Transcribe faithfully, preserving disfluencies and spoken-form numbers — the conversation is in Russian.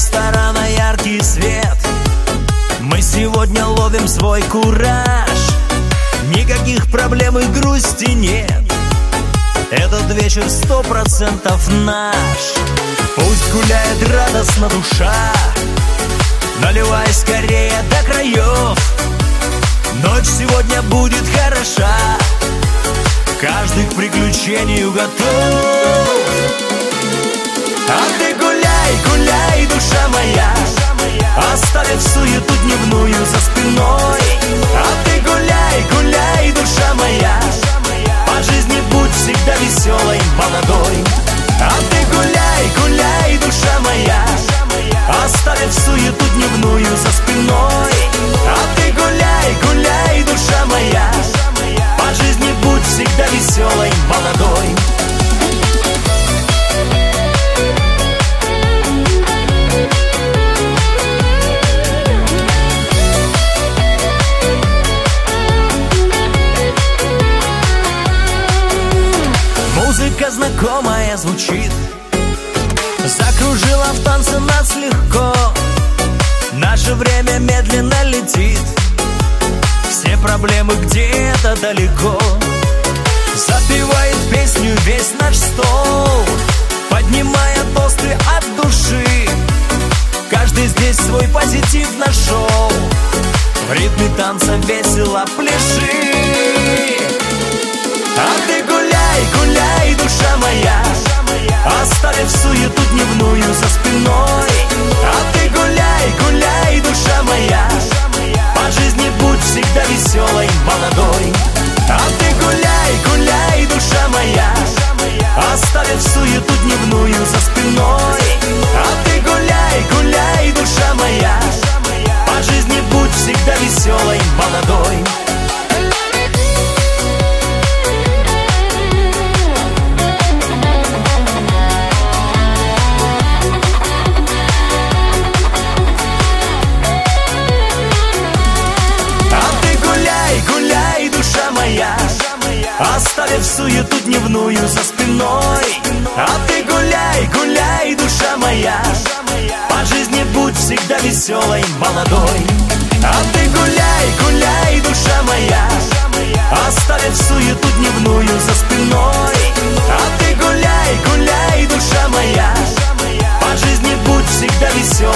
ресторана яркий свет. Мы сегодня ловим свой кураж. Никаких проблем и грусти нет. Этот вечер сто процентов наш. Пусть гуляет радостно душа. Наливай скорее до краев. Ночь сегодня будет хороша. Каждый к приключению готов. А ты гуляй, гуляй, душа моя, оставив суету дневную за спиной. А ты гуляй, гуляй, душа моя, по жизни будь всегда веселой, молодой. А ты гуляй, гуляй, душа моя, оставив суету дневную за спиной. А ты гуляй, гуляй, душа моя, по жизни будь всегда веселой, молодой. Музыка знакомая звучит, закружила в танце нас легко. Наше время медленно летит, все проблемы где-то далеко. Запевает песню весь наш стол, поднимая тосты от души. Каждый здесь свой позитив нашел, в ритме танца весело пляши. А ты гуляй, гуляй, душа моя, оставив суету дневную за спиной. А ты гуляй, гуляй, душа моя, по жизни будь всегда веселой, молодой. А ты гуляй, гуляй, душа моя, оставив суету дневную за спиной. А ты гуляй, гуляй, душа моя, по жизни будь всегда веселой, молодой. Оставив суету дневную за спиной. А ты гуляй, гуляй, душа моя, по жизни будь всегда веселой, молодой. А ты гуляй, гуляй, душа моя, оставив суету дневную за спиной. А ты гуляй, гуляй, душа моя, по жизни будь всегда веселой.